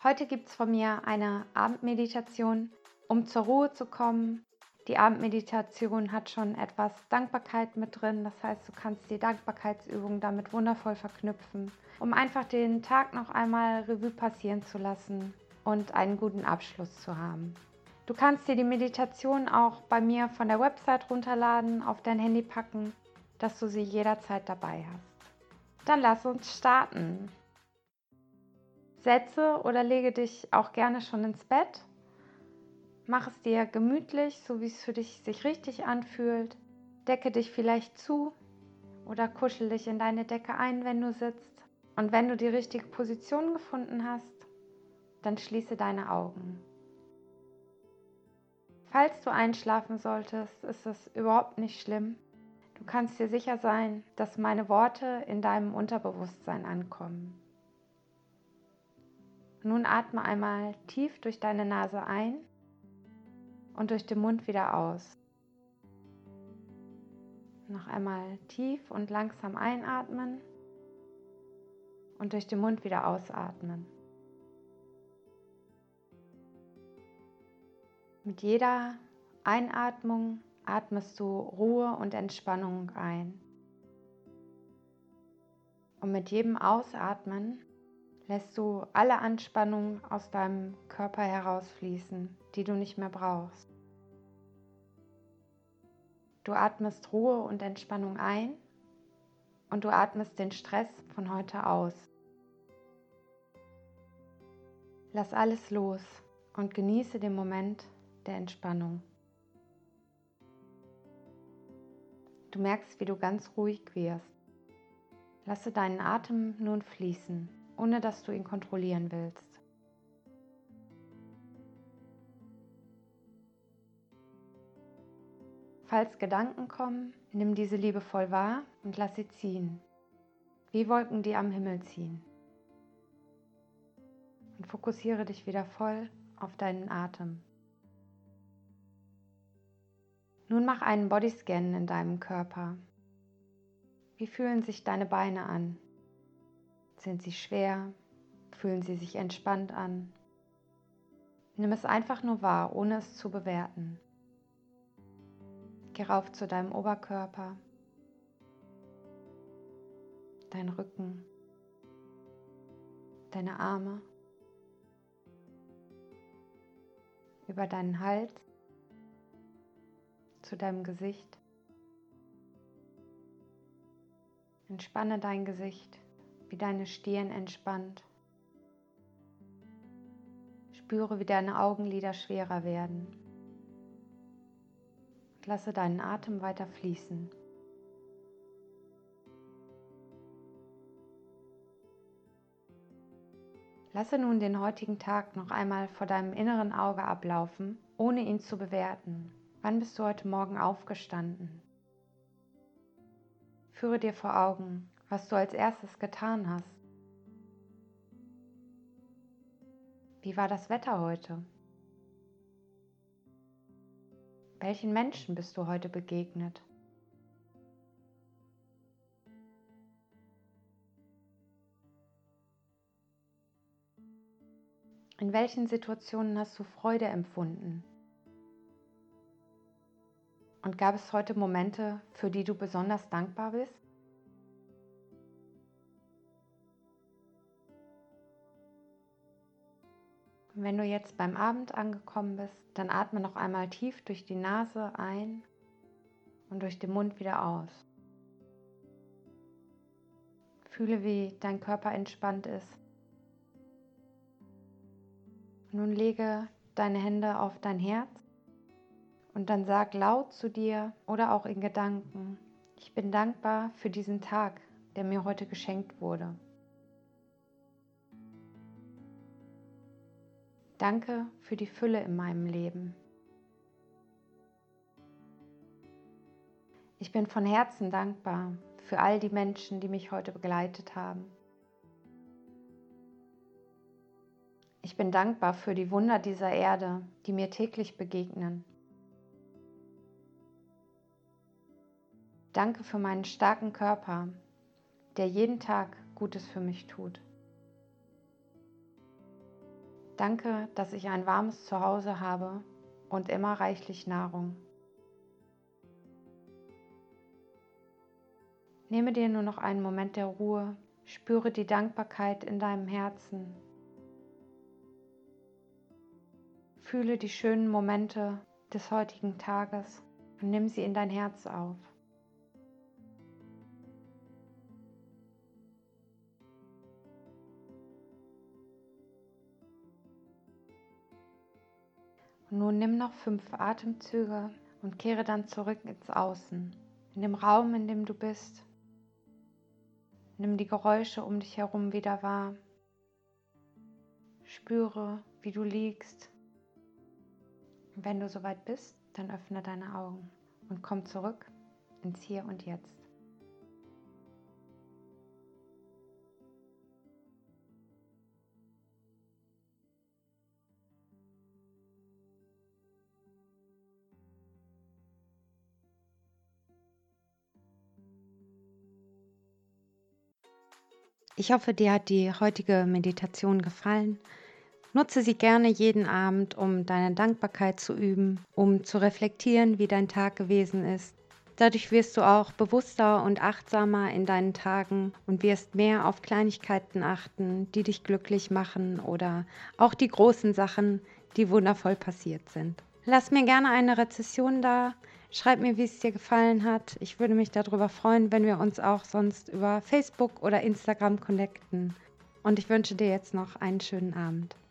Heute gibt es von mir eine Abendmeditation, um zur Ruhe zu kommen. Die Abendmeditation hat schon etwas Dankbarkeit mit drin, das heißt, du kannst die Dankbarkeitsübung damit wundervoll verknüpfen, um einfach den Tag noch einmal Revue passieren zu lassen und einen guten Abschluss zu haben. Du kannst dir die Meditation auch bei mir von der Website runterladen, auf dein Handy packen, dass du sie jederzeit dabei hast. Dann lass uns starten. Setze oder lege dich auch gerne schon ins Bett. Mach es dir gemütlich, so wie es für dich sich richtig anfühlt. Decke dich vielleicht zu oder kuschel dich in deine Decke ein, wenn du sitzt. Und wenn du die richtige Position gefunden hast, dann schließe deine Augen. Falls du einschlafen solltest, ist es überhaupt nicht schlimm. Du kannst dir sicher sein, dass meine Worte in deinem Unterbewusstsein ankommen. Nun atme einmal tief durch deine Nase ein und durch den Mund wieder aus. Noch einmal tief und langsam einatmen und durch den Mund wieder ausatmen. Mit jeder Einatmung atmest du Ruhe und Entspannung ein. Und mit jedem Ausatmen lässt du alle Anspannung aus deinem Körper herausfließen, die du nicht mehr brauchst. Du atmest Ruhe und Entspannung ein und du atmest den Stress von heute aus. Lass alles los und genieße den Moment der Entspannung. Du merkst, wie du ganz ruhig wirst. Lasse deinen Atem nun fließen, ohne dass du ihn kontrollieren willst. Falls Gedanken kommen, nimm diese liebevoll wahr und lass sie ziehen, wie Wolken, die am Himmel ziehen. Und fokussiere dich wieder voll auf deinen Atem. Nun mach einen Bodyscan in deinem Körper. Wie fühlen sich deine Beine an? Sind sie schwer? Fühlen sie sich entspannt an? Nimm es einfach nur wahr, ohne es zu bewerten. Geh rauf zu deinem Oberkörper, dein Rücken, deine Arme, über deinen Hals, zu deinem Gesicht. Entspanne dein Gesicht, wie deine Stirn entspannt. Spüre, wie deine Augenlider schwerer werden. Und lasse deinen Atem weiter fließen. Lasse nun den heutigen Tag noch einmal vor deinem inneren Auge ablaufen, ohne ihn zu bewerten. Wann bist du heute Morgen aufgestanden? Führe dir vor Augen, was du als erstes getan hast. Wie war das Wetter heute? Welchen Menschen bist du heute begegnet? In welchen Situationen hast du Freude empfunden? Und gab es heute Momente, für die du besonders dankbar bist? Und wenn du jetzt beim Abend angekommen bist, dann atme noch einmal tief durch die Nase ein und durch den Mund wieder aus. Fühle, wie dein Körper entspannt ist. Nun lege deine Hände auf dein Herz und dann sag laut zu dir oder auch in Gedanken: Ich bin dankbar für diesen Tag, der mir heute geschenkt wurde. Danke für die Fülle in meinem Leben. Ich bin von Herzen dankbar für all die Menschen, die mich heute begleitet haben. Ich bin dankbar für die Wunder dieser Erde, die mir täglich begegnen. Danke für meinen starken Körper, der jeden Tag Gutes für mich tut. Danke, dass ich ein warmes Zuhause habe und immer reichlich Nahrung. Nehme dir nur noch einen Moment der Ruhe, spüre die Dankbarkeit in deinem Herzen. Fühle die schönen Momente des heutigen Tages und nimm sie in dein Herz auf. Und nun nimm noch 5 Atemzüge und kehre dann zurück ins Außen, in dem Raum, in dem du bist. Nimm die Geräusche um dich herum wieder wahr. Spüre, wie du liegst. Und wenn du soweit bist, dann öffne deine Augen und komm zurück ins Hier und Jetzt. Ich hoffe, dir hat die heutige Meditation gefallen. Nutze sie gerne jeden Abend, um deine Dankbarkeit zu üben, um zu reflektieren, wie dein Tag gewesen ist. Dadurch wirst du auch bewusster und achtsamer in deinen Tagen und wirst mehr auf Kleinigkeiten achten, die dich glücklich machen oder auch die großen Sachen, die wundervoll passiert sind. Lass mir gerne eine Rezession da. Schreib mir, wie es dir gefallen hat. Ich würde mich darüber freuen, wenn wir uns auch sonst über Facebook oder Instagram connecten. Und ich wünsche dir jetzt noch einen schönen Abend.